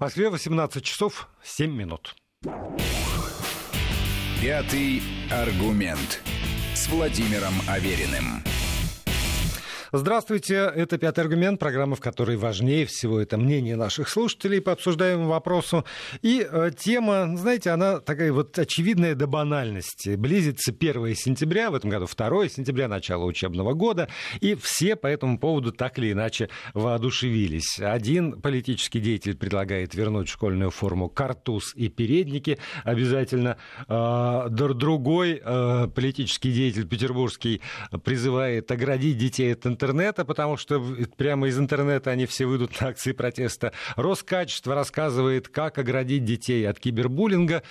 Москве 18 часов 7 минут. Пятый аргумент с Владимиром Авериным. Здравствуйте, это «Пятый аргумент», программа, в которой важнее всего это мнение наших слушателей по обсуждаемому вопросу. И тема, знаете, она такая вот очевидная до банальности. Близится 1 сентября, в этом году 2 сентября, начало учебного года, и все по этому поводу так или иначе воодушевились. Один политический деятель предлагает вернуть в школьную форму картуз и передники обязательно. Другой политический деятель петербургский призывает оградить детей от интернета, потому что прямо из интернета они все выйдут на акции протеста. Роскачество рассказывает, как оградить детей от кибербуллинга.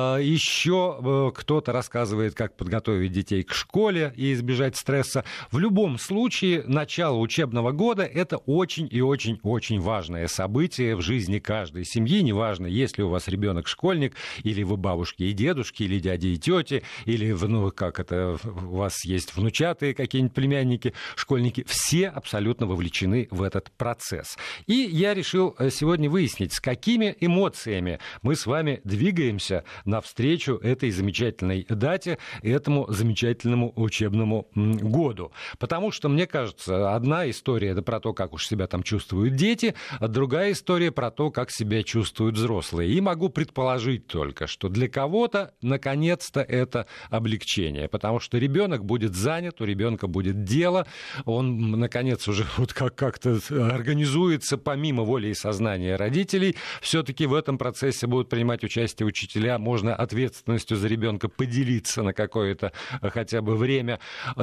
Еще кто-то рассказывает, как подготовить детей к школе и избежать стресса. В любом случае, начало учебного года – это очень и очень-очень важное событие в жизни каждой семьи. Неважно, есть ли у вас ребенок-школьник, или вы бабушки и дедушки, или дяди и тети, или у вас есть внучатые какие-нибудь племянники, школьники. Все абсолютно вовлечены в этот процесс. И я решил сегодня выяснить, с какими эмоциями мы с вами двигаемся навстречу этой замечательной дате, этому замечательному учебному году. Потому что, мне кажется, одна история — это про то, как уж себя там чувствуют дети, а другая история про то, как себя чувствуют взрослые. И могу предположить только, что для кого-то, наконец-то, это облегчение, потому что ребенок будет занят, у ребенка будет дело, он, наконец, уже вот как-то организуется помимо воли и сознания родителей. Все-таки в этом процессе будут принимать участие учителя. Можно ответственностью за ребенка поделиться на какое-то хотя бы время.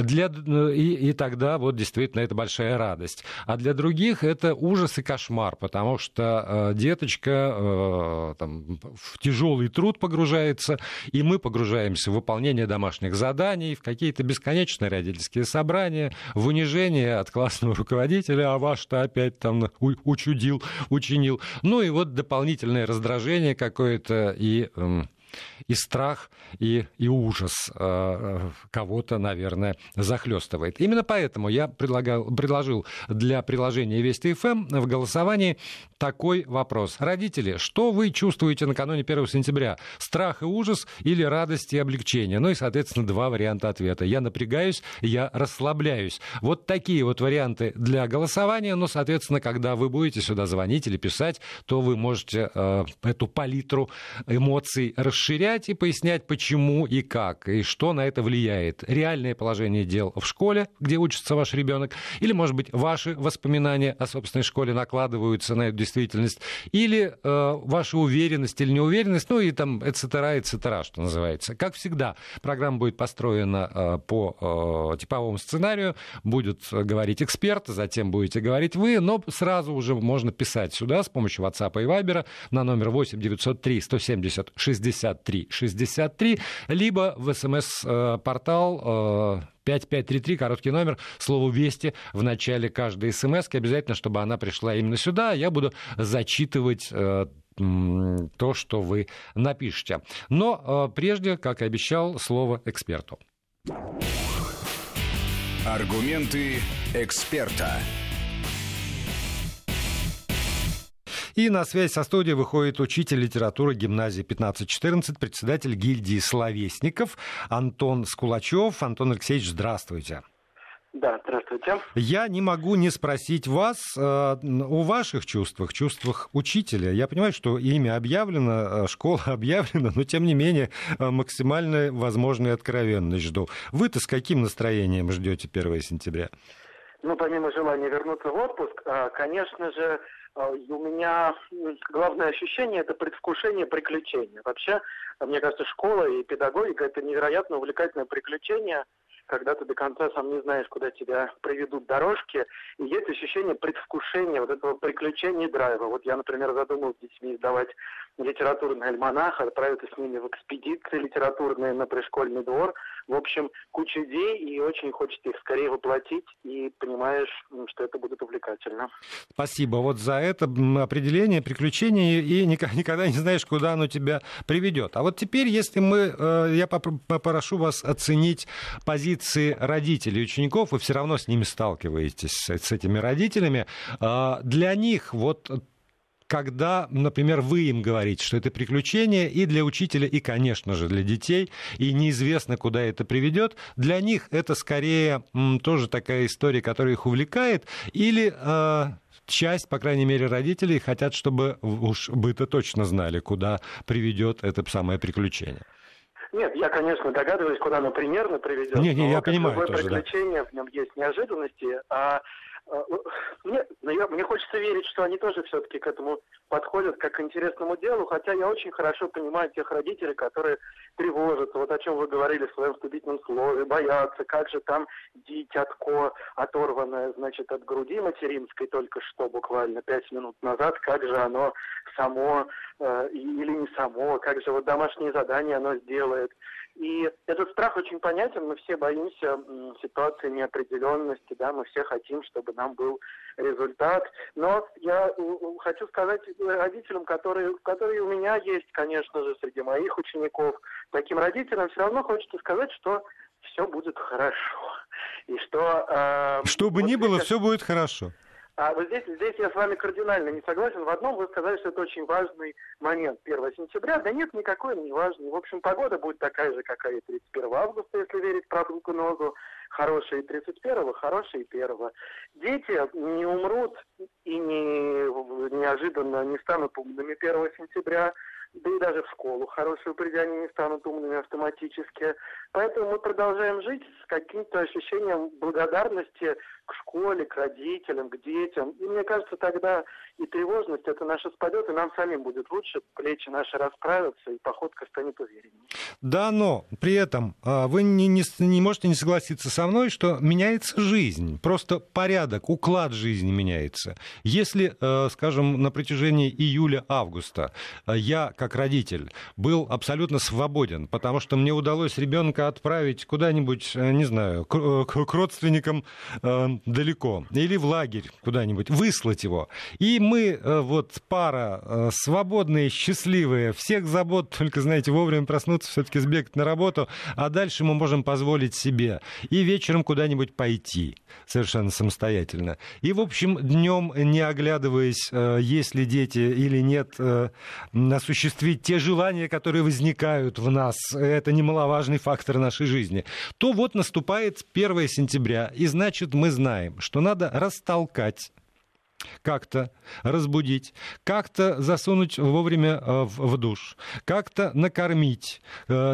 И тогда вот действительно это большая радость. А для других это ужас и кошмар, потому что деточка в тяжелый труд погружается, и мы погружаемся в выполнение домашних заданий, в какие-то бесконечные родительские собрания, в унижение от классного руководителя, а ваш-то опять там учинил. Ну и вот дополнительное раздражение какое-то и страх, и ужас кого-то, наверное, захлестывает. Именно поэтому я предложил для приложения Вести ФМ в голосовании такой вопрос. Родители, что вы чувствуете накануне 1 сентября? Страх и ужас или радость и облегчение? Ну и, соответственно, два варианта ответа. Я напрягаюсь, я расслабляюсь. Вот такие вот варианты для голосования. Но, соответственно, когда вы будете сюда звонить или писать, то вы можете эту палитру эмоций расширять и пояснять, почему и как, и что на это влияет. Реальное положение дел в школе, где учится ваш ребенок, или, может быть, ваши воспоминания о собственной школе накладываются на эту действительность, или ваша уверенность или неуверенность, ну и там, etc., что называется. Как всегда, программа будет построена по типовому сценарию, будет говорить эксперт, затем будете говорить вы, но сразу уже можно писать сюда с помощью WhatsApp и Viber на номер 8 903 170 63 63, либо в СМС-портал 5533, короткий номер, слово «Вести» в начале каждой СМС-ки. Обязательно, чтобы она пришла именно сюда. Я буду зачитывать то, что вы напишете. Но прежде, как и обещал, слово эксперту. Аргументы эксперта. И на связь со студией выходит учитель литературы гимназии 1514, председатель гильдии словесников Антон Скулачев. Антон Алексеевич, здравствуйте. Да, здравствуйте. Я не могу не спросить вас о ваших чувствах учителя. Я понимаю, что имя объявлено, школа объявлена, но тем не менее максимально возможной откровенность жду. Вы-то с каким настроением ждете 1 сентября? Ну, помимо желания вернуться в отпуск, конечно же, у меня главное ощущение – это предвкушение приключения. Вообще, мне кажется, школа и педагогика – это невероятно увлекательное приключение, когда ты до конца сам не знаешь, куда тебя приведут дорожки, и есть ощущение предвкушения вот этого приключения и драйва. Вот я, например, задумал с детьми издавать литературный альманах, отправиться с ними в экспедиции литературные на пришкольный двор. В общем, куча идей, и очень хочется их скорее воплотить, и понимаешь, что это будет увлекательно. Спасибо вот за это определение, приключение, и никогда не знаешь, куда оно тебя приведет. А вот теперь, если я попрошу вас оценить позиции родителей учеников, вы все равно с ними сталкиваетесь, с этими родителями. Для них вот когда, например, вы им говорите, что это приключение и для учителя, и, конечно же, для детей, и неизвестно, куда это приведет, для них это скорее тоже такая история, которая их увлекает, или часть, по крайней мере, родителей хотят, чтобы уж вы-то точно знали, куда приведет это самое приключение? Нет, я, конечно, догадываюсь, куда оно примерно приведет. Не, я понимаю любое тоже, приключение, в нем есть неожиданности, мне хочется верить, что они тоже все-таки к этому подходят как к интересному делу, хотя я очень хорошо понимаю тех родителей, которые тревожатся, вот о чем вы говорили в своем вступительном слове, боятся, как же там дитятко, оторванное, значит, от груди материнской только что, буквально 5 минут назад, как же оно само или не само, как же вот домашние задания оно сделает. И этот страх очень понятен, мы все боимся ситуации неопределенности, да, мы все хотим, чтобы нам был результат. Но я хочу сказать родителям, которые у меня есть, конечно же, среди моих учеников, таким родителям все равно хочется сказать, что все будет хорошо. И что... Что бы ни было, все будет хорошо. А вот здесь я с вами кардинально не согласен. В одном вы сказали, что это очень важный момент, 1 сентября. Да нет, никакой он не важный. В общем, погода будет такая же, какая и 31 августа, если верить прогнозу. Хорошая и 31, хорошая и 1. Дети не умрут и неожиданно не станут умными 1 сентября. Да и даже в школу хорошие придя, они не станут умными автоматически. Поэтому мы продолжаем жить с каким-то ощущением благодарности к школе, к родителям, к детям. И мне кажется, тогда и тревожность это наша спадет, и нам самим будет лучше, плечи наши расправятся, и походка станет увереннее. Да, но при этом вы не можете не согласиться со мной, что меняется жизнь, просто порядок, уклад жизни меняется. Если, скажем, на протяжении июля-августа я, как родитель, был абсолютно свободен, потому что мне удалось ребенка отправить куда-нибудь, не знаю, к родственникам далеко, или в лагерь куда-нибудь, выслать его. И мы, вот пара свободные, счастливые, всех забот, только, знаете, вовремя проснуться, все-таки сбегать на работу, а дальше мы можем позволить себе и вечером куда-нибудь пойти совершенно самостоятельно. И, в общем, днем, не оглядываясь, есть ли дети или нет, осуществить те желания, которые возникают в нас, это немаловажный фактор нашей жизни, то вот наступает 1 сентября, и значит, мы знаем, что надо растолкать, как-то разбудить, как-то засунуть вовремя в душ, как-то накормить,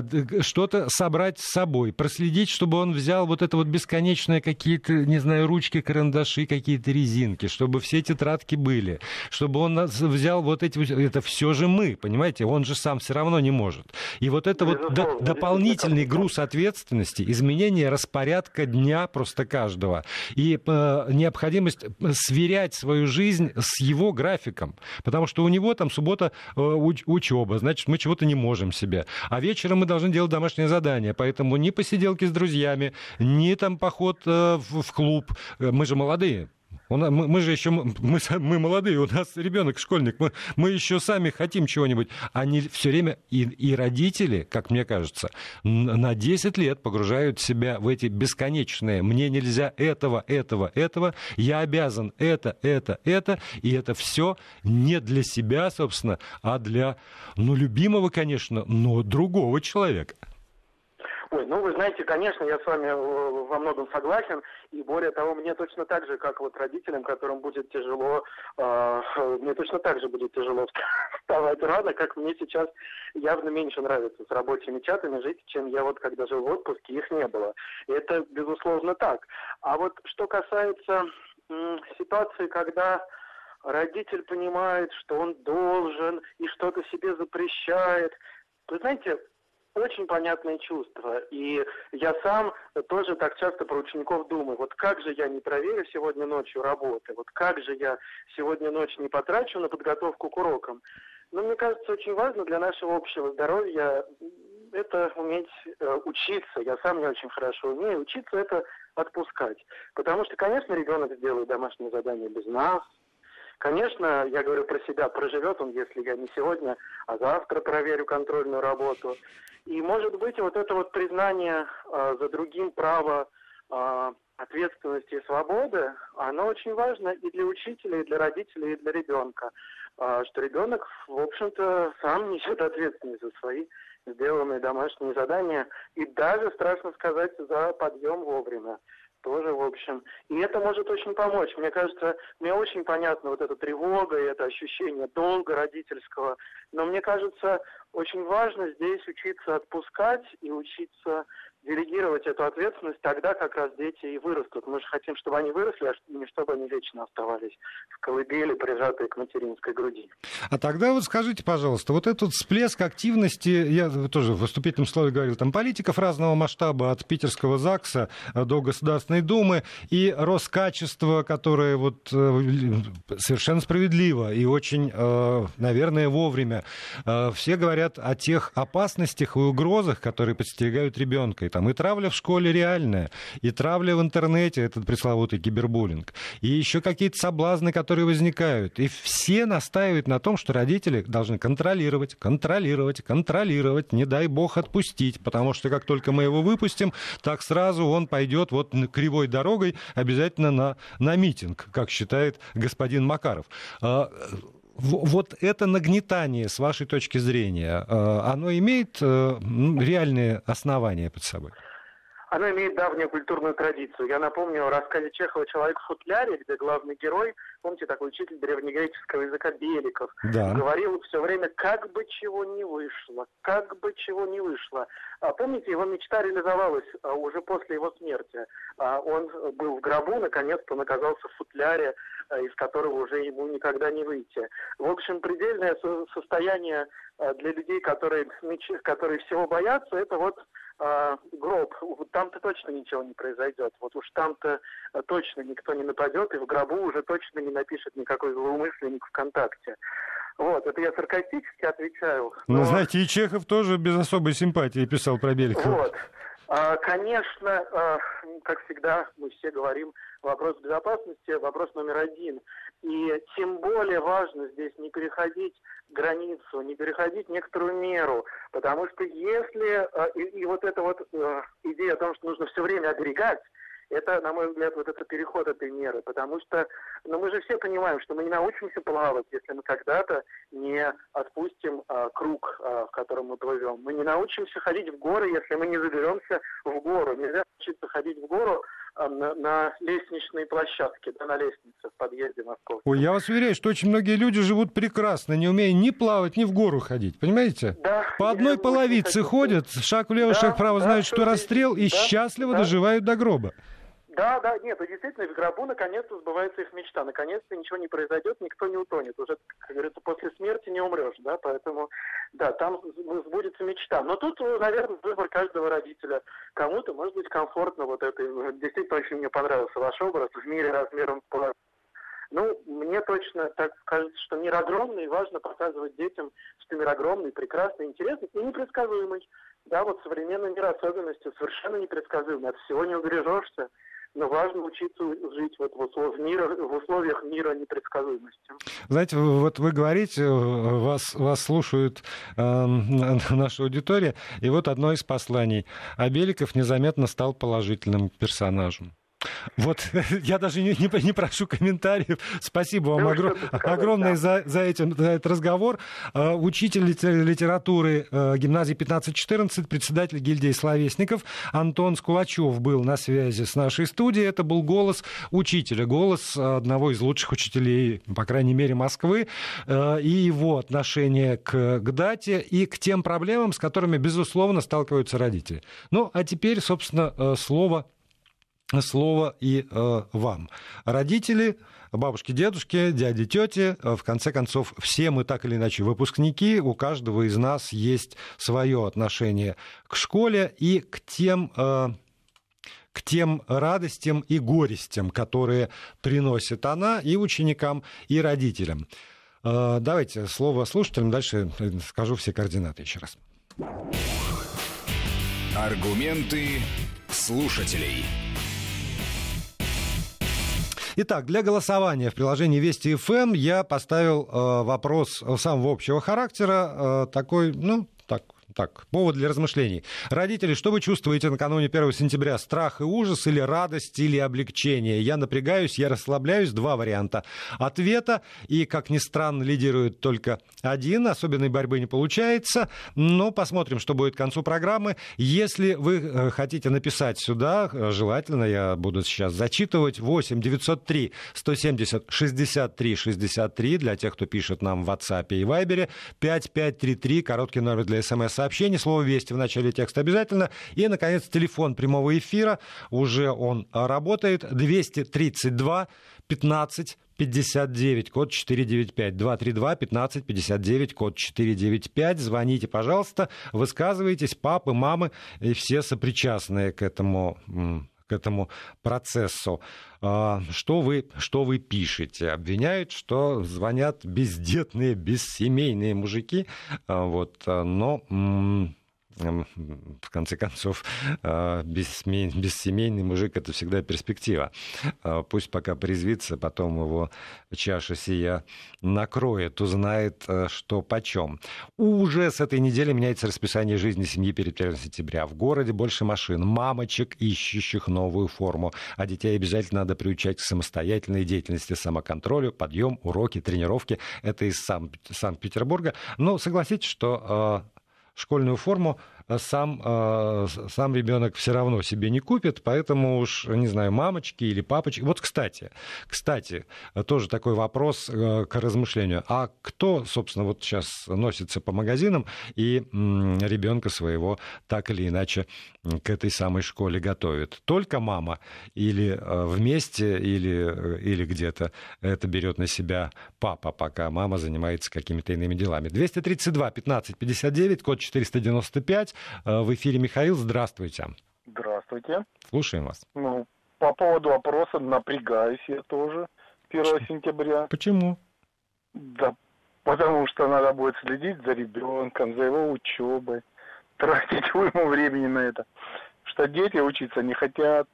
что-то собрать с собой, проследить, чтобы он взял вот это вот бесконечные какие-то, не знаю, ручки, карандаши, какие-то резинки, чтобы все тетрадки были, чтобы он взял вот эти... Это все же мы, понимаете? Он же сам все равно не может. И вот это вот дополнительный груз ответственности, изменение распорядка дня просто каждого и необходимость сверять свою жизнь с его графиком, потому что у него там суббота учеба, значит, мы чего-то не можем себе. А вечером мы должны делать домашнее задание, поэтому ни посиделки с друзьями, ни там поход в клуб. Мы же молодые. Мы же еще, мы молодые, у нас ребенок, школьник, мы еще сами хотим чего-нибудь. Они все время, и родители, как мне кажется, на 10 лет погружают себя в эти бесконечные «мне нельзя этого, я обязан это, и это все не для себя, собственно, а для, любимого, конечно, но другого человека». Ой, вы знаете, конечно, я с вами во многом согласен, и более того, мне точно так же, как вот родителям, которым будет тяжело, мне точно так же будет тяжело вставать рано, как мне сейчас явно меньше нравится с рабочими чатами жить, чем я вот когда жил в отпуске, их не было. И это, безусловно, так. А вот что касается ситуации, когда родитель понимает, что он должен и что-то себе запрещает, вы знаете, очень понятное чувство. И я сам тоже так часто про учеников думаю. Вот как же я не проверю сегодня ночью работы? Вот как же я сегодня ночью не потрачу на подготовку к урокам? Но мне кажется, очень важно для нашего общего здоровья это уметь учиться. Я сам не очень хорошо умею. Учиться это отпускать. Потому что, конечно, ребенок сделает домашнее задание без нас. Конечно, я говорю про себя, проживет он, если я не сегодня, а завтра проверю контрольную работу. И, может быть, вот это вот признание за другим права ответственности и свободы, оно очень важно и для учителя, и для родителей, и для ребенка. что ребенок, в общем-то, сам несет ответственность за свои сделанные домашние задания и даже, страшно сказать, за подъем вовремя. Тоже, в общем. И это может очень помочь. Мне кажется, мне очень понятна вот эта тревога и это ощущение долга родительского. Но мне кажется, очень важно здесь учиться отпускать и учиться делегировать эту ответственность тогда, как раз дети и вырастут. Мы же хотим, чтобы они выросли, а не чтобы они вечно оставались в колыбели, прижатые к материнской груди. А тогда вот скажите, пожалуйста, вот этот всплеск активности, я тоже в выступительном слове говорил, там политиков разного масштаба, от питерского ЗАГСа до Государственной Думы, и Роскачество, которое вот совершенно справедливо и очень, наверное, вовремя. Все говорят о тех опасностях и угрозах, которые подстерегают ребенка. И травля в школе реальная, и травля в интернете, этот пресловутый кибербуллинг, и еще какие-то соблазны, которые возникают. И все настаивают на том, что родители должны контролировать, не дай бог отпустить, потому что как только мы его выпустим, так сразу он пойдет вот кривой дорогой обязательно на митинг, как считает господин Макаров. Вот это нагнетание, с вашей точки зрения, оно имеет реальные основания под собой? Оно имеет давнюю культурную традицию. Я напомню о рассказе Чехова «Человек в футляре», где главный герой, помните, такой учитель древнегреческого языка Беликов, говорил все время, как бы чего не вышло. А помните, его мечта реализовалась уже после его смерти. Он был в гробу, наконец-то он оказался в футляре, из которого уже ему никогда не выйти. В общем, предельное состояние для людей, которые всего боятся, это вот гроб. Там-то точно ничего не произойдет. Вот уж там-то точно никто не нападет, и в гробу уже точно не напишет никакой злоумышленник ВКонтакте. Вот, это я саркастически отвечаю. Но, знаете, и Чехов тоже без особой симпатии писал про Беликова. Вот. Конечно, как всегда, мы все говорим, вопрос безопасности, вопрос номер один. И тем более важно здесь не переходить границу, не переходить некоторую меру. Потому что если... И вот эта вот идея о том, что нужно все время оберегать, это, на мой взгляд, вот это переход этой меры. Потому что мы же все понимаем, что мы не научимся плавать, если мы когда-то не отпустим круг, в котором мы плывем. Мы не научимся ходить в горы, если мы не заберемся в гору. Нельзя научиться ходить в гору на лестничной площадке, на лестнице в подъезде Москвы. Ой, я вас уверяю, что очень многие люди живут прекрасно, не умея ни плавать, ни в гору ходить, понимаете? Да, по одной половице ходят, шаг влево, шаг вправо, знают, что расстрел, и счастливо доживают до гроба. Да, нет, действительно, в гробу наконец-то сбывается их мечта. Наконец-то ничего не произойдет, никто не утонет. Уже, как говорится, после смерти не умрешь, да, поэтому, да, там сбудется мечта. Но тут, наверное, выбор каждого родителя. Кому-то, может быть, комфортно вот это. Действительно, очень мне понравился ваш образ в мире размером с половину. Мне точно так кажется, что мир огромный, и важно показывать детям, что мир огромный, прекрасный, интересный и непредсказуемый. Да, вот современный мир особенностью совершенно непредсказуемый. От всего не убережешься. Но важно учиться жить вот в условиях мира непредсказуемости. Знаете, вот вы говорите, вас слушают наша аудитория, и вот одно из посланий. А Беликов незаметно стал положительным персонажем. Вот, я даже не прошу комментариев. Спасибо вам огромное за этот разговор. Учитель литературы гимназии 15-14, председатель гильдии словесников Антон Скулачев был на связи с нашей студией. Это был голос учителя, голос одного из лучших учителей, по крайней мере, Москвы, и его отношение к дате и к тем проблемам, с которыми, безусловно, сталкиваются родители. Ну, а теперь, собственно, слово и вам. Родители, бабушки, дедушки, дяди, тети, в конце концов, все мы так или иначе выпускники, у каждого из нас есть свое отношение к школе и к тем радостям и горестям, которые приносит она и ученикам, и родителям. Давайте слово слушателям, дальше скажу все координаты еще раз. Аргументы слушателей. Итак, для голосования в приложении Вести ФМ я поставил вопрос самого общего характера, такой так, повод для размышлений. Родители, что вы чувствуете накануне 1 сентября? Страх и ужас или радость или облегчение? Я напрягаюсь, я расслабляюсь. 2 варианта ответа. И, как ни странно, лидирует только один. Особенной борьбы не получается. Но посмотрим, что будет к концу программы. Если вы хотите написать сюда, желательно, я буду сейчас зачитывать, 8 903 170 63 63 для тех, кто пишет нам в WhatsApp и Viber, 5533, короткий номер для СМС-сообщений, слово «Вести» в начале текста обязательно. И, наконец, телефон прямого эфира, уже он работает, 232 15 59, код 495, 232 15 59, код 495. Звоните, пожалуйста, высказывайтесь, папы, мамы и все сопричастные к этому процессу. Что вы пишете? Обвиняют, что звонят бездетные, бессемейные мужики, но в конце концов, бессемейный мужик — это всегда перспектива. Пусть пока порезвится, потом его чаша сия накроет, узнает, что почем. Уже с этой недели меняется расписание жизни семьи перед 1 сентября. В городе больше машин, мамочек, ищущих новую форму. А детей обязательно надо приучать к самостоятельной деятельности, самоконтролю, подъем, уроки, тренировки. Это из Санкт-Петербурга. Но согласитесь, что школьную форму сам ребенок все равно себе не купит, поэтому уж, не знаю, мамочки или папочки. Вот, кстати, тоже такой вопрос к размышлению. А кто, собственно, вот сейчас носится по магазинам и ребенка своего так или иначе к этой самой школе готовит? Только мама или вместе, или где-то это берет на себя папа, пока мама занимается какими-то иными делами? 232 15 59, код 495. В эфире Михаил. Здравствуйте. Здравствуйте. Слушаем вас. По поводу вопроса напрягаюсь я тоже 1 сентября. Почему? Да, потому что надо будет следить за ребенком, за его учебой, тратить уйму времени на это. Что дети учиться не хотят.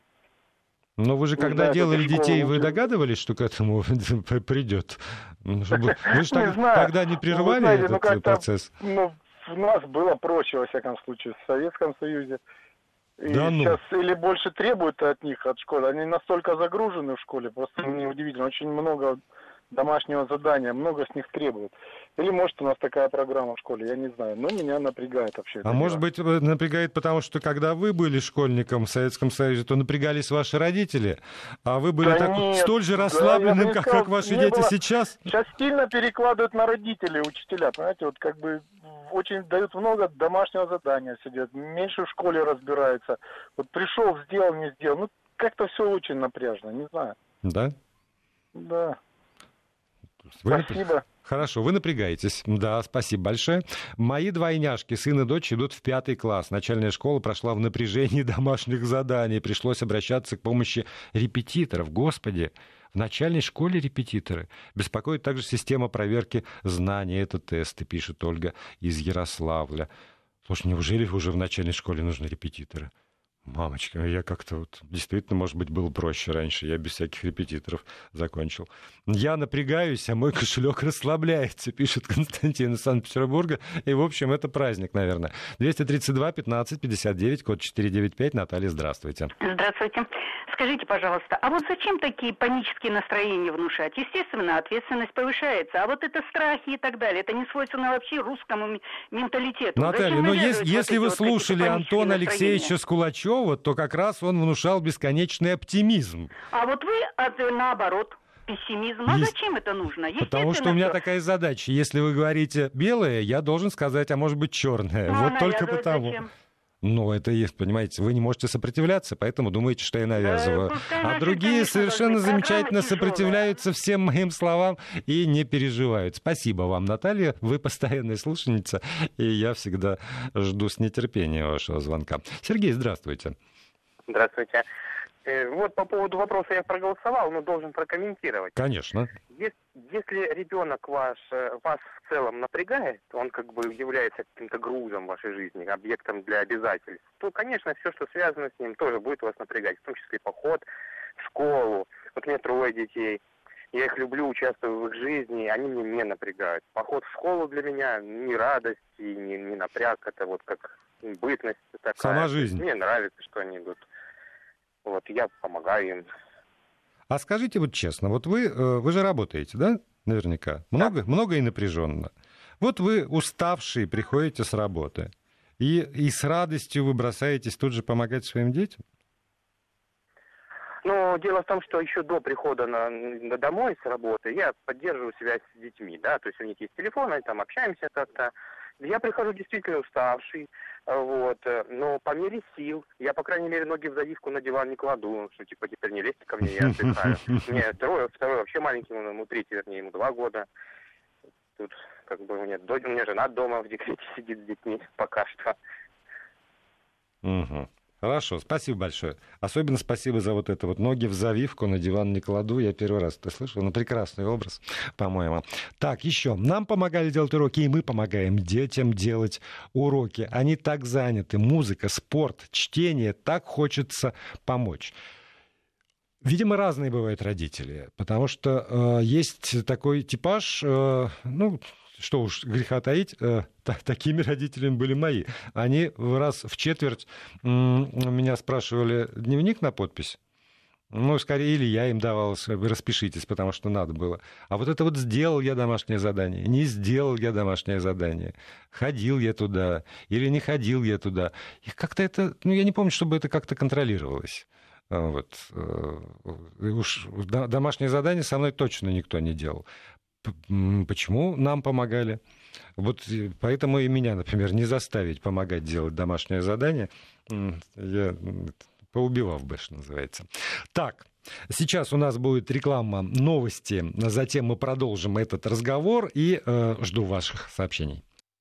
Но вы же, когда делали детей, вы догадывались, что к этому придет? Вы же тогда не прерывали этот процесс? У нас было проще, во всяком случае, в Советском Союзе. И сейчас или больше требуют от них, от школы. Они настолько загружены в школе, просто неудивительно. Очень много домашнего задания, много с них требуют. Или, может, у нас такая программа в школе, я не знаю. Но меня напрягает вообще. А может быть, напрягает, потому что, когда вы были школьником в Советском Союзе, то напрягались ваши родители, а вы были столь же расслабленным, как ваши дети сейчас? Сейчас сильно перекладывают на родителей, учителя, понимаете, вот как бы очень дают много домашнего задания, сидят, меньше в школе разбираются. Вот пришел, сделал, не сделал. Как-то все очень напряжно, не знаю. Да? Да. Спасибо. Хорошо, вы напрягаетесь. Да, спасибо большое. Мои двойняшки, сын и дочь, идут в 5 класс. Начальная школа прошла в напряжении домашних заданий. Пришлось обращаться к помощи репетиторов. Господи, в начальной школе репетиторы. Беспокоит также система проверки знаний. Это тесты, пишет Ольга из Ярославля. Слушай, неужели уже в начальной школе нужны репетиторы? Мамочка, я как-то действительно, может быть, было проще раньше. Я без всяких репетиторов закончил. Я напрягаюсь, а мой кошелек расслабляется, пишет Константин из Санкт-Петербурга. И, в общем, это праздник, наверное. 232 15 59, код 495. Наталья, здравствуйте. Здравствуйте. Скажите, пожалуйста, а вот зачем такие панические настроения внушать? Естественно, ответственность повышается, а вот это страхи и так далее, это не свойственно вообще русскому менталитету. Наталья, но если вы слушали Антона Алексеевича Скулачева, то как раз он внушал бесконечный оптимизм. А вот вы наоборот. Пессимизм. А зачем это нужно? Потому что у меня такая задача. Если вы говорите белое, я должен сказать, а может быть черное. Вот только потому. Зачем? Ну, это есть, понимаете, вы не можете сопротивляться, поэтому думаете, что я навязываю. А другие совершенно замечательно сопротивляются всем моим словам и не переживают. Спасибо вам, Наталья, вы постоянная слушательница, и я всегда жду с нетерпением вашего звонка. Сергей, здравствуйте. Здравствуйте. Вот по поводу вопроса я проголосовал, но должен прокомментировать. Конечно. Если ребенок вас в целом напрягает, он как бы является каким-то грузом в вашей жизни, объектом для обязательств, то, конечно, все, что связано с ним, тоже будет вас напрягать, в том числе поход в школу. Вот у меня 3 детей. я их люблю, участвую в их жизни, они меня не напрягают. Поход в школу для меня не радость и не напряг, это вот как бытность такая. Сама жизнь. Мне нравится, что они идут. Вот, я помогаю им. А скажите вот честно, вот вы же работаете, да, наверняка? Много и напряженно. Вот вы уставшие приходите с работы, и с радостью вы бросаетесь тут же помогать своим детям? Но дело в том, что еще до прихода домой с работы я поддерживаю связь с детьми, да, то есть у них есть телефон, они там общаемся как-то. Я прихожу действительно уставший, вот, но по мере сил, я, по крайней мере, ноги в завивку на диван не кладу, что типа теперь не лезьте ко мне, я отдыхаю. Мне второй вообще маленький, ему 3, вернее, ему 2 года. Тут как бы у меня жена дома в декрете сидит с детьми пока что. Угу. Хорошо, спасибо большое. Особенно спасибо за вот это вот ноги в завивку, на диван не кладу. Я первый раз это слышал. Ну, прекрасный образ, по-моему. Так, еще. Нам помогали делать уроки, и мы помогаем детям делать уроки. Они так заняты. Музыка, спорт, чтение. Так хочется помочь. Видимо, разные бывают родители, потому что есть такой типаж, что уж греха таить, такими родителями были мои. Они раз в четверть меня спрашивали дневник на подпись. Ну, скорее, или я им давал, распишитесь, потому что надо было. А вот это вот сделал я домашнее задание, не сделал я домашнее задание, ходил я туда или не ходил я туда. И как-то это, я не помню, чтобы это как-то контролировалось. Вот. Уж домашнее задание со мной точно никто не делал. Почему нам помогали? Вот поэтому и меня, например, не заставить помогать делать домашнее задание. Я поубивав бы, что называется. Так, сейчас у нас будет реклама, новости. Затем мы продолжим этот разговор и жду ваших сообщений.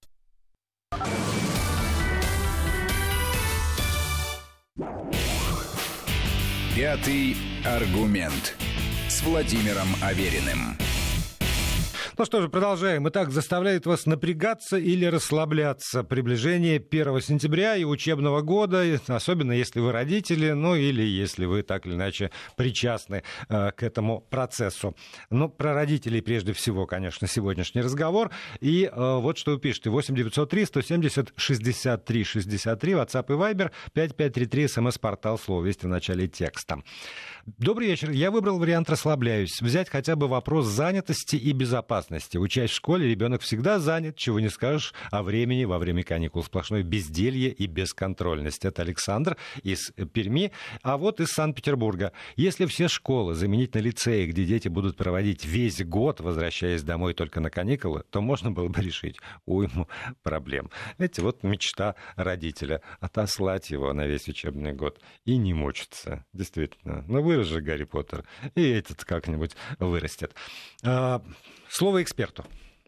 Пятый аргумент с Владимиром Авериным. Ну что же, продолжаем. Итак, заставляет вас напрягаться или расслабляться приближение 1 сентября и учебного года, особенно если вы родители, или если вы так или иначе причастны к этому процессу. Про родителей прежде всего, конечно, сегодняшний разговор. И вот что вы пишете. 8-903-170-63-63, WhatsApp и Viber, 5533, СМС-портал, слово «Вести» в начале текста. Добрый вечер. Я выбрал вариант «расслабляюсь». Взять хотя бы вопрос занятости и безопасности. Учась в школе, ребенок всегда занят, чего не скажешь о времени во время каникул. Сплошное безделье и бесконтрольность. Это Александр из Перми, а вот из Санкт-Петербурга. Если все школы заменить на лицеи, где дети будут проводить весь год, возвращаясь домой только на каникулы, то можно было бы решить уйму проблем. Знаете, вот мечта родителя — отослать его на весь учебный год и не мучиться. Действительно. Вырос же Гарри Поттер, и этот как-нибудь вырастет. Слово эксперту.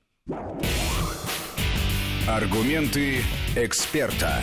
Аргументы эксперта.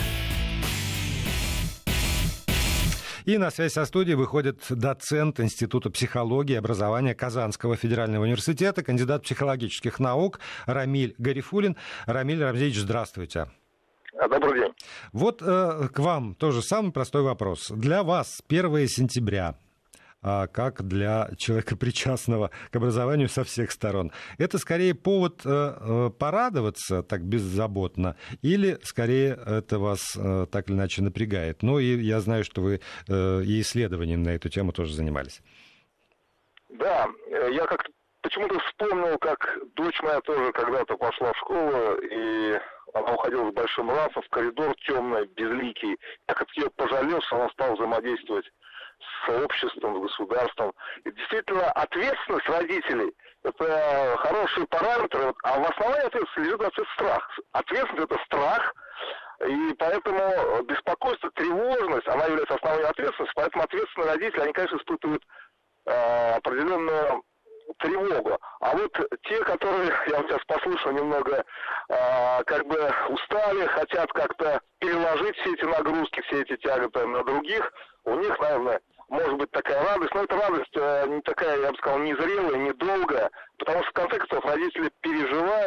И на связь со студией выходит доцент Института психологии и образования Казанского федерального университета, кандидат психологических наук Рамиль Гарифуллин. Рамиль Рамзеевич, здравствуйте. Добрый день. Вот к вам тоже самый простой вопрос. Для вас 1 сентября, как для человека, причастного к образованию со всех сторон, это скорее повод порадоваться так беззаботно, или скорее это вас так или иначе напрягает? И я знаю, что вы и исследованием на эту тему тоже занимались. Да, я как-то почему-то вспомнил, как дочь моя тоже когда-то пошла в школу, и она уходила с большим рафом в коридор темный, безликий. Я как-то ее пожалел, что она стала взаимодействовать с обществом, с государством. И действительно, ответственность родителей – это хорошие параметры, а в основании ответственности лежит страх. Ответственность – это страх, и поэтому беспокойство, тревожность, она является основной ответственностью, поэтому ответственные родители, они, конечно, испытывают определенную тревогу. А вот те, которые, я вот сейчас послушал немного, устали, хотят как-то переложить все эти нагрузки, все эти тяготы на других, у них, наверное, может быть такая радость, но эта радость не такая, я бы сказал, незрелая, недолгая, потому что в конце концов родители переживают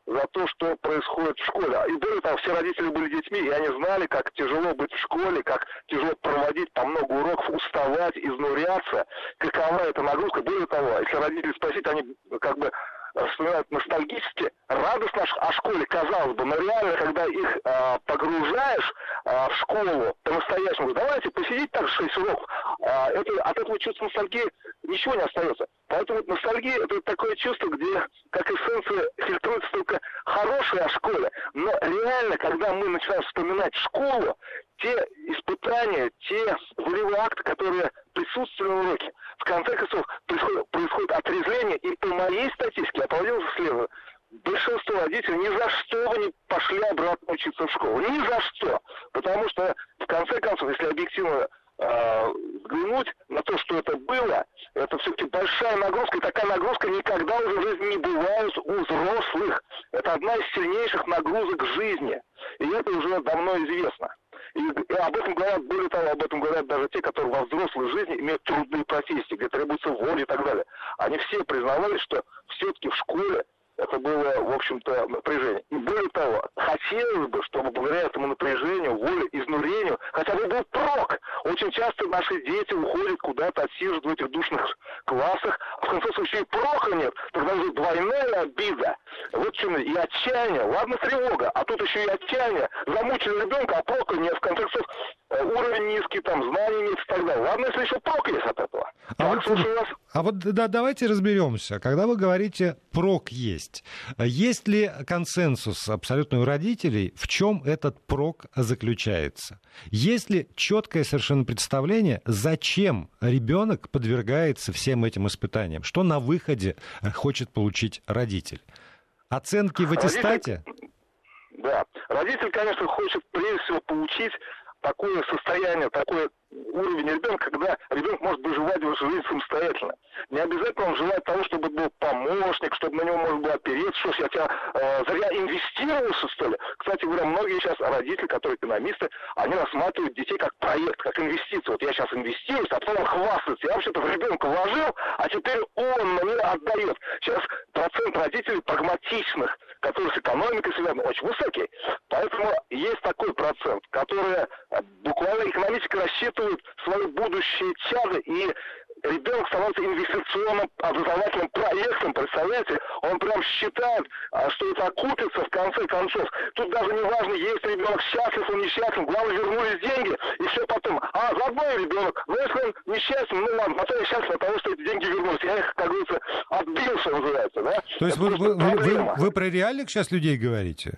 за то, что происходит в школе. И более того, все родители были детьми, и они знали, как тяжело быть в школе, как тяжело проводить по много уроков, уставать, изнуряться, какова эта нагрузка. Более того, если родители спросить, они как бы вспоминают ностальгически, радостно о школе, казалось бы, но реально, когда их погружаешь в школу по-настоящему, давайте посидеть так 6 уроков, от этого чувства ностальгии ничего не остается. Поэтому ностальгия — это такое чувство, где, как эссенция, фильтруется только хорошее о школе. Но реально, когда мы начинаем вспоминать школу, те испытания, те волевые акты, которые присутствовали на уроке, в конце концов происходит отрезвление, и по моей статистике, я проводил исследование, большинство родителей ни за что бы не пошли обратно учиться в школу. Ни за что. Потому что, в конце концов, если объективно взглянуть на то, что это было, это все-таки большая нагрузка, и такая нагрузка никогда уже в жизни не бывает у взрослых. Это одна из сильнейших нагрузок жизни. И это уже давно известно. И об этом говорят, более того, об этом говорят даже те, которые во взрослой жизни имеют трудные профессии, где требуется воля и так далее. Они все признавали, что все-таки в школе это было, в общем-то, напряжение. И более того, хотелось бы, чтобы благодаря этому напряжению, воле, изнурению, хотя бы был прок. Очень часто наши дети уходят куда-то, отсиживают в этих душных классах, а в конце концов еще и прока нет. Тогда уже двойная обида. Вот в чем и отчаяние. Ладно, тревога, а тут еще и отчаяние. Замучили ребенка, а прока нет. В конце концов, уровень низкий, там, знаний нет и так далее. Ладно, если еще прок есть от этого. Давайте разберемся. Когда вы говорите «прок есть ли консенсус абсолютно у родителей, в чем этот прок заключается? Есть ли четкое совершенно представление, зачем ребенок подвергается всем этим испытаниям? Что на выходе хочет получить родитель? Оценки в аттестате? Да. Родитель, конечно, хочет прежде всего получить такое состояние, такой уровень ребенка, когда ребенок может выживать в жизни самостоятельно. Не обязательно он желает того, чтобы был помощник, чтобы на него можно было опереться, что я тебя зря инвестировался, что ли. Кстати говоря, многие сейчас родители, которые экономисты, они рассматривают детей как проект, как инвестицию. Вот я сейчас инвестируюсь, а потом он хвастается. Я вообще-то в ребенка вложил, а теперь он мне отдает. Сейчас процент родителей прагматичных, которые с экономикой связаны, очень высокий. Поэтому есть такой процент, который буквально экономически рассчитывает свое будущее чадо, и ребенок становится инвестиционным образовательным проектом, представляете? Он прям считает, что это окупится в конце концов. Тут даже не важно, есть ребенок счастлив или несчастлив, главное, вернулись деньги, и все потом. Забыл ребенок, но если он несчастлив, ну ладно, потом я счастлив от того, что эти деньги вернулись. Я их, как говорится, отбил, что называется, да? То есть вы про реальных сейчас людей говорите?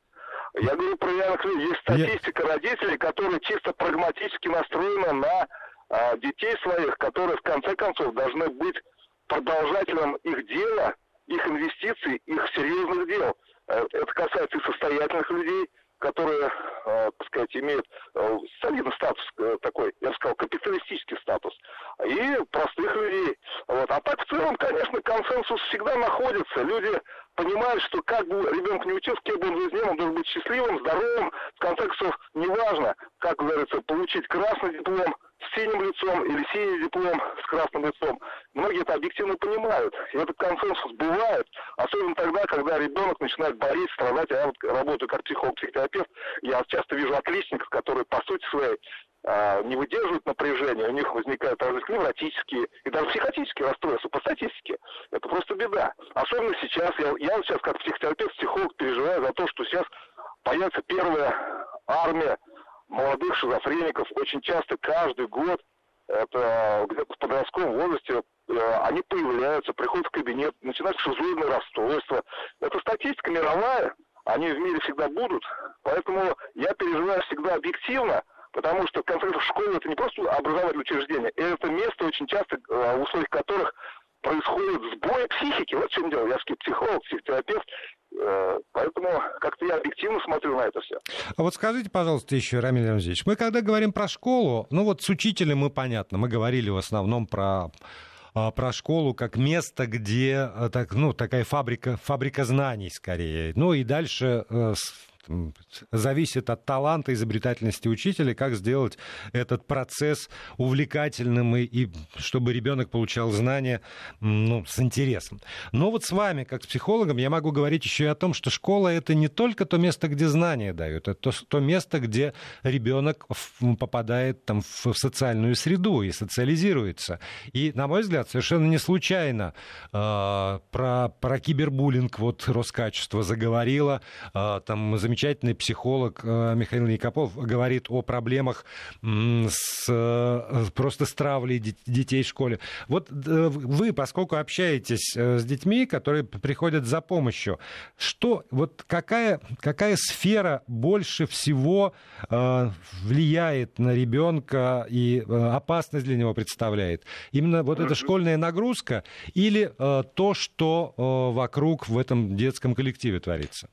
Я говорю про реальных людей. Есть статистика родителей, которые чисто прагматически настроены на детей своих, которые в конце концов должны быть продолжателем их дела, их инвестиций, их серьезных дел. Это касается и состоятельных людей, которые, так сказать, имеют солидный статус такой, я бы сказал, капиталистический статус, и простых людей. Вот. А так в целом, конечно, консенсус всегда находится. Люди понимают, что как бы ребенок не учился, кем бы он жизни, он должен быть счастливым, здоровым. В конце концов, неважно, как говорится, получить красный диплом с синим лицом или синий диплом с красным лицом. Многие это объективно понимают. И этот консенсус бывает, особенно тогда, когда ребенок начинает болеть, страдать. Я вот работаю как психолог-психотерапевт. Я часто вижу отличников, которые по сути своей не выдерживают напряжения, у них возникают различные невротические и даже психотические расстройства по статистике. Это просто беда. Особенно сейчас, я вот сейчас как психотерапевт, психолог переживаю за то, что сейчас появится первая армия молодых шизофреников. Очень часто каждый год, это где-то в подростковом возрасте, они появляются, приходят в кабинет, начинают шизоидное расстройство. Это статистика мировая, они в мире всегда будут, поэтому я переживаю всегда объективно, потому что, в конце концов, школа — это не просто образовательное учреждение, это место, очень часто, в условиях которых происходит сбой психики. Вот в чем дело. Я психолог, психотерапевт, поэтому как-то я объективно смотрю на это все. А вот скажите, пожалуйста, еще, Рамиль Рамзевич, мы когда говорим про школу, ну вот с учителем мы, понятно, мы говорили в основном про школу как место, где такая фабрика знаний скорее. Ну и дальше зависит от таланта, изобретательности учителя, как сделать этот процесс увлекательным и чтобы ребенок получал знания с интересом. Но вот с вами, как с психологом, я могу говорить еще и о том, что школа — это не только то место, где знания дают, это то место, где ребенок попадает там в социальную среду и социализируется. И, на мой взгляд, совершенно не случайно про кибербуллинг вот Роскачество заговорило. Там замечательный психолог Михаил Никопов говорит о проблемах просто с травлей детей в школе. Вот вы, поскольку общаетесь с детьми, которые приходят за помощью, какая сфера больше всего влияет на ребенка и опасность для него представляет? Именно вот эта школьная нагрузка или то, что вокруг в этом детском коллективе творится?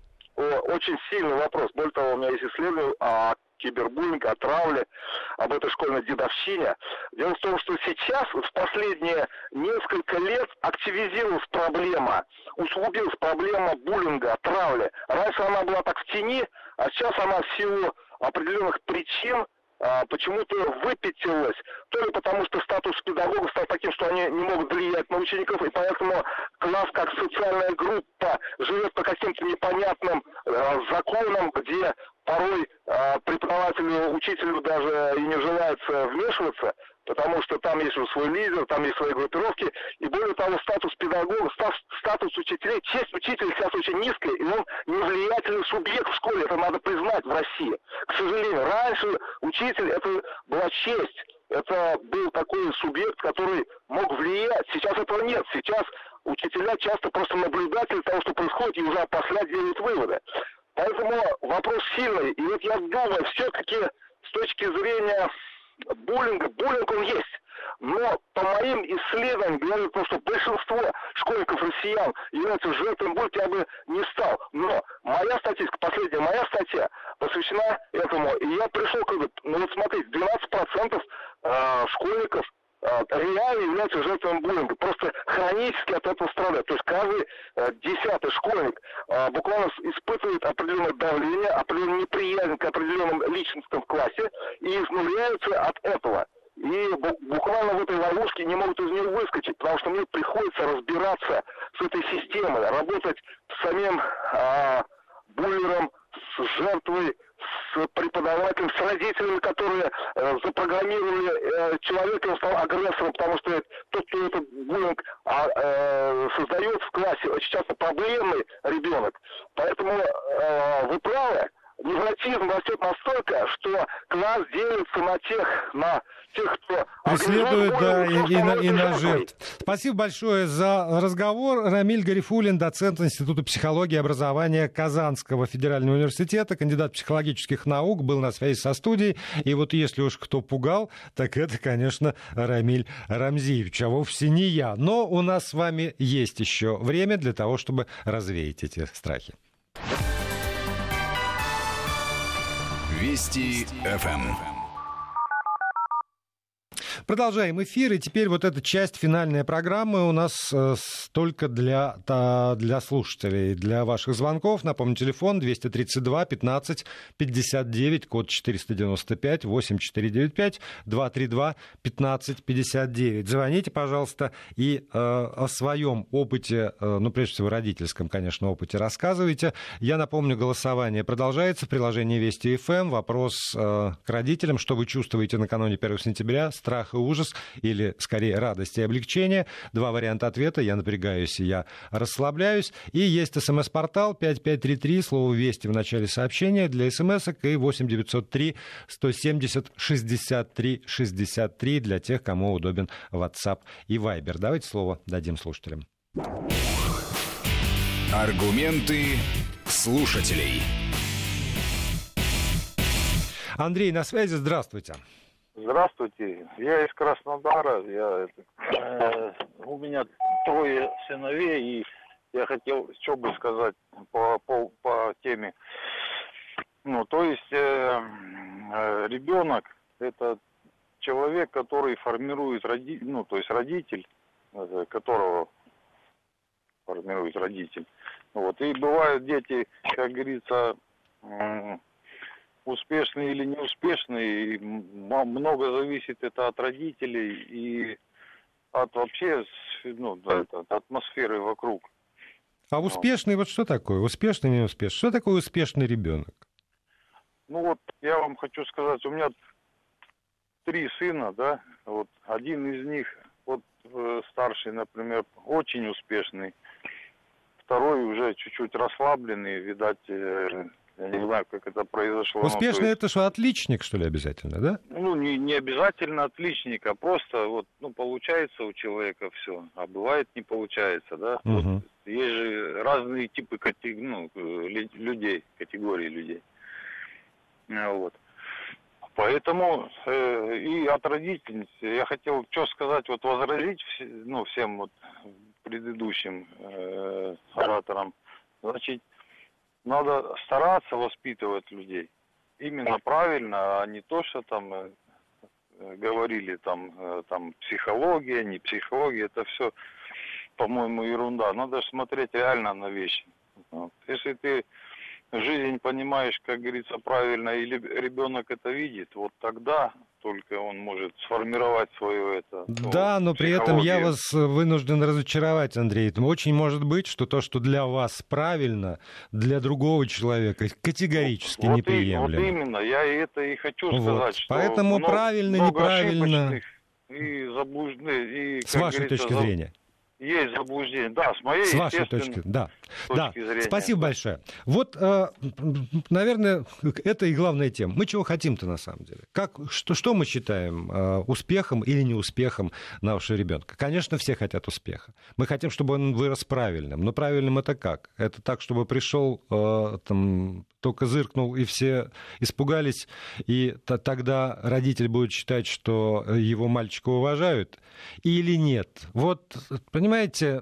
Очень сильный вопрос. Более того, у меня есть исследование о кибербуллинге, о травле, об этой школьной дедовщине. Дело в том, что сейчас, в последние несколько лет, активизировалась проблема, усугубилась проблема буллинга, травли. Раньше она была так в тени, а сейчас она в силу определенных причин почему-то выпятилась. То ли потому, что статус педагога стал таким, что они не могут влиять на учеников, и поэтому класс как социальная группа живет по каким-то непонятным законам, где порой преподавателю, учителю даже и не желается вмешиваться, потому что там есть уже свой лидер, там есть свои группировки, и более того, статус педагога, статус учителей, честь учителя сейчас очень низкая, и он невлиятельный субъект в школе, это надо признать в России. К сожалению, раньше учитель это была честь, это был такой субъект, который мог влиять, сейчас этого нет, сейчас учителя часто просто наблюдатели того, что происходит, и уже опосля делают выводы. Поэтому вопрос сильный, и вот я думаю, все-таки с точки зрения буллинг он есть. Но по моим исследованиям говорят, что большинство школьников россиян являются жертвами буллинга, я бы не стал. Но моя статистика, последняя моя статья, посвящена этому. И я пришел к выводу, вот смотрите, 12% школьников реально являются жертвами буллинга. Просто хронически от этого страдают. То есть каждый 10-й школьник буквально испытывает определенное давление, определенную неприязнь к определенным личностям в классе и изнуряется от этого. И буквально в этой ловушке не могут из нее выскочить, потому что мне приходится разбираться с этой системой, работать с самим буллером, с жертвой, с преподавателем, с родителями, которые запрограммировали человека, он стал агрессором, потому что тот, кто этот буллинг создает в классе, очень часто проблемный ребенок. Поэтому вы правы, невротизм растет настолько, что класс делится на тех, кто преследует, и на жертв. Спасибо большое за разговор. Рамиль Гарифуллин, доцент Института психологии и образования Казанского федерального университета, кандидат психологических наук, был на связи со студией. И вот если уж кто пугал, так это, конечно, Рамиль Рамзиевич, а вовсе не я. Но у нас с вами есть еще время для того, чтобы развеять эти страхи. Вести ФМ. Продолжаем эфир, и теперь вот эта часть, финальная программы у нас только для слушателей, для ваших звонков. Напомню, телефон 232 15 59, код 495, 8495 232 15 59. Звоните, пожалуйста, и о своем опыте, прежде всего родительском, конечно, опыте рассказывайте. Я напомню, голосование продолжается в приложении Вести ФМ. Вопрос к родителям: что вы чувствуете накануне 1 сентября? Страх и ужас или, скорее, радость и облегчение? Два варианта ответа. Я напрягаюсь и я расслабляюсь. И есть СМС-портал 5533, слово «Вести» в начале сообщения для СМС-ок, и 8903 170 63 63 для тех, кому удобен WhatsApp и Viber. Давайте слово дадим слушателям. Аргументы слушателей. Андрей на связи, здравствуйте. Здравствуйте, я из Краснодара, у меня 3 сыновей, и я хотел что бы сказать по теме. То есть ребенок — это человек, который формирует родитель, которого формирует родитель. И бывают дети, как говорится, успешный или неуспешный, много зависит это от родителей и от вообще от атмосферы вокруг. А успешный вот что такое? Успешный, неуспешный? Что такое успешный ребенок? Ну вот я вам хочу сказать, у меня 3 сына, да, вот один из них, вот старший, например, очень успешный, второй уже чуть-чуть расслабленный, видать, я не знаю, как это произошло. Успешный это что, отличник, что ли, обязательно, да? Ну, не обязательно отличник, а просто вот, получается у человека все, а бывает не получается, да. Угу. Вот, есть же разные типы людей, категории людей. Вот. Поэтому и от родительницы я хотел что сказать, вот возразить всем вот предыдущим ораторам. Значит, надо стараться воспитывать людей именно правильно, а не то, что там говорили, там психология, не психология, это все, по-моему, ерунда. Надо смотреть реально на вещи. Вот. Если ты жизнь понимаешь, как говорится, правильно, или ребенок это видит, вот тогда только он может сформировать свое это. Да, но при этом я вас вынужден разочаровать, Андрей. Очень может быть, что то, что для вас правильно, для другого человека категорически неприемлемо. Вот именно, я это и хочу сказать. Что поэтому правильно, неправильно. И заблужденных, и, с вашей точки зрения. Есть заблуждение, да, с моей, с вашей точки зрения. Спасибо большое. Вот, наверное, это и главная тема. Мы чего хотим-то на самом деле? Что мы считаем успехом или неуспехом нашего ребенка? Конечно, все хотят успеха. Мы хотим, чтобы он вырос правильным. Но правильным это как? Это так, чтобы пришел, только зыркнул, и все испугались, и тогда родитель будет считать, что его мальчика уважают, или нет? Вот, понимаете,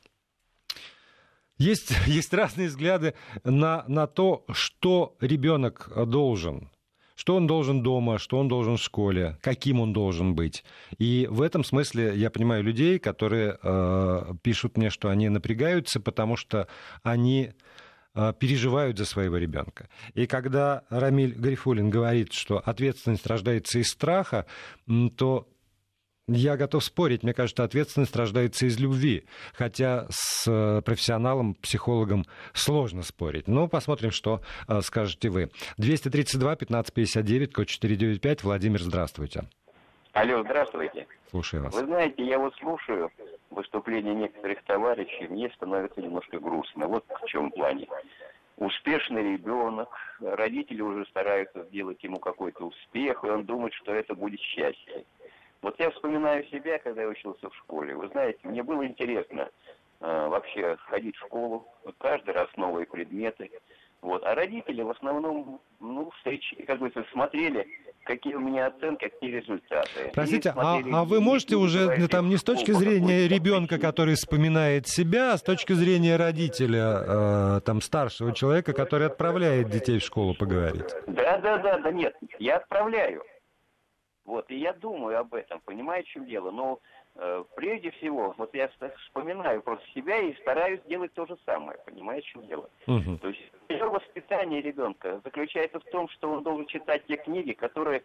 есть разные взгляды на то, что ребенок должен. Что он должен дома, что он должен в школе, каким он должен быть. И в этом смысле я понимаю людей, которые пишут мне, что они напрягаются, потому что они переживают за своего ребенка. И когда Рамиль Гарифуллин говорит, что ответственность рождается из страха, то я готов спорить. Мне кажется, ответственность рождается из любви. Хотя с профессионалом, психологом сложно спорить. Но посмотрим, что скажете вы. 232-1559, код 495. Владимир, здравствуйте. Алло, здравствуйте. Слушаю вас. Вы знаете, я вот слушаю выступления некоторых товарищей, мне становится немножко грустно. Вот в чем плане. Успешный ребенок, родители уже стараются сделать ему какой-то успех, и он думает, что это будет счастье. Вот я вспоминаю себя, когда я учился в школе. Вы знаете, мне было интересно вообще ходить в школу, каждый раз новые предметы. Вот. А родители в основном, смотрели, какие у меня оценки, какие результаты. Простите, а вы можете уже не с точки зрения ребенка, который вспоминает себя, а с точки зрения родителя, старшего человека, который отправляет детей в школу, поговорить? Да, нет, я отправляю. Вот, и я думаю об этом, понимаете, в чем дело. Но прежде всего, вот я вспоминаю просто себя и стараюсь делать то же самое, понимаете, в чем дело. Угу. То есть воспитание ребенка заключается в том, что он должен читать те книги, которые,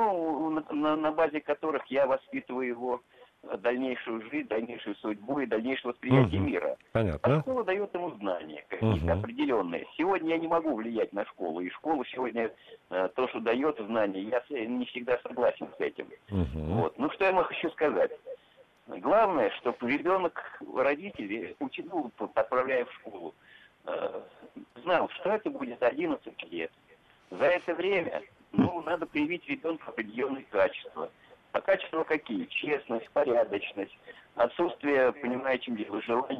на базе которых я воспитываю его дальнейшую жизнь, дальнейшую судьбу и дальнейшее восприятие мира. Понятно. А школа дает ему знания какие-то определенные. Сегодня я не могу влиять на школу, и школа сегодня то, что дает знания, я не всегда согласен с этим. Вот. Ну, что я вам хочу сказать. Главное, чтобы ребенок, родители, отправляя в школу, знал, что это будет 11 лет. За это время, надо привить ребенку определенные качества. А качества какие? Честность, порядочность, отсутствие, понимаете, чем дело, желания.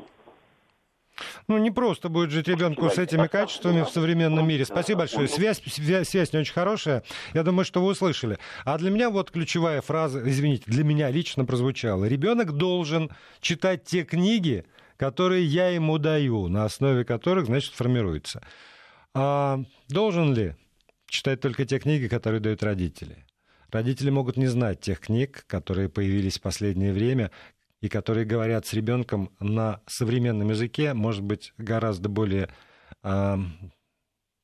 Не просто будет жить ребенку с этими качествами в современном мире. Спасибо большое. Связь не очень хорошая. Я думаю, что вы услышали. А для меня вот ключевая фраза, извините, для меня лично прозвучала. Ребенок должен читать те книги, которые я ему даю, на основе которых, значит, формируется. А должен ли читать только те книги, которые дают родители? Родители могут не знать тех книг, которые появились в последнее время, и которые говорят с ребенком на современном языке, может быть, гораздо более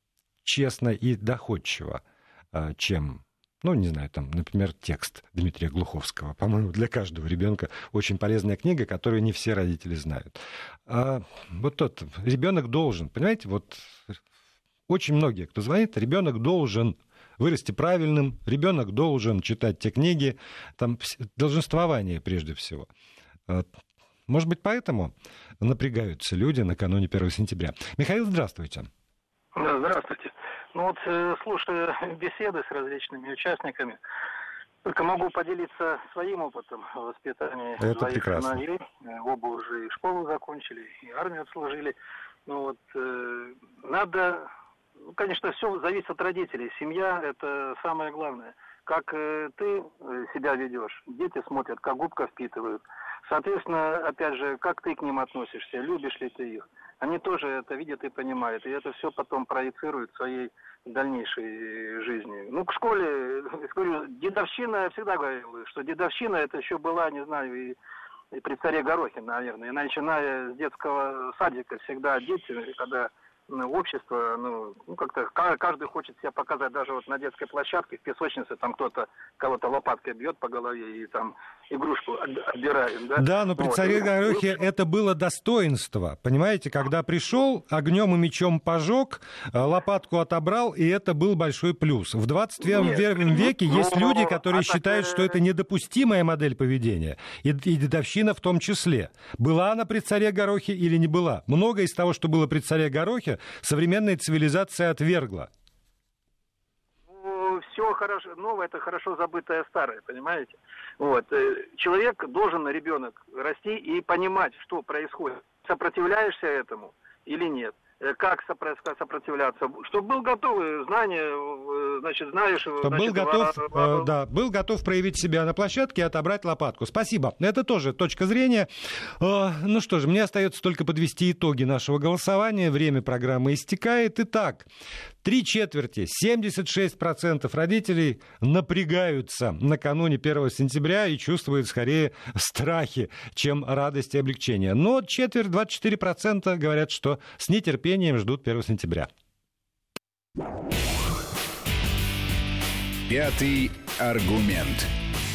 честно и доходчиво, чем, ну, не знаю, там, например, текст Дмитрия Глуховского. По-моему, для каждого ребенка очень полезная книга, которую не все родители знают. Вот тот ребенок должен, понимаете, вот очень многие, кто звонит, ребенок должен вырасти правильным, ребенок должен читать те книги, там долженствование прежде всего. Может быть, поэтому напрягаются люди накануне 1 сентября. Михаил, здравствуйте. Здравствуйте. Ну вот, слушая беседы с различными участниками, только могу поделиться своим опытом воспитания своих сыновей. Оба уже и школу закончили, и армию отслужили. Ну вот, надо... Конечно, все зависит от родителей. Семья – это самое главное. Как ты себя ведешь, дети смотрят, как губка впитывают. Соответственно, опять же, как ты к ним относишься, любишь ли ты их. Они тоже это видят и понимают. И это все потом проецируют в своей дальнейшей жизни. Ну, к школе, говорю, дедовщина, я всегда говорил, что дедовщина это еще была, не знаю, и при царе Горохе, наверное. И начиная с детского садика всегда дети, когда... общество, как-то каждый хочет себя показать, даже вот на детской площадке, в песочнице, там кто-то кого-то лопаткой бьет по голове и там игрушку отбирает. Да, но при царе Горохе это было достоинство, понимаете, когда пришел, огнем и мечом пожег, лопатку отобрал, и это был большой плюс. В 21 веке есть люди, которые считают, что это недопустимая модель поведения, и дедовщина в том числе. Была она при царе Горохе или не была? Многое из того, что было при царе Горохе, современная цивилизация отвергла. Все хорошо, новое это хорошо забытое старое, понимаете? Вот. Человек должен, ребенок, расти и понимать, что происходит. Сопротивляешься этому или нет? Как сопротивляться? Чтобы был готов, знания, значит, знаешь... Чтобы был готов, был готов проявить себя на площадке и отобрать лопатку. Спасибо. Это тоже точка зрения. Ну что же, мне остается только подвести итоги нашего голосования. Время программы истекает. Итак, 3/4, 76% родителей напрягаются накануне 1 сентября и чувствуют скорее страхи, чем радость и облегчение. Но четверть, 24% говорят, что с нетерпением ждут 1 сентября. Пятый аргумент.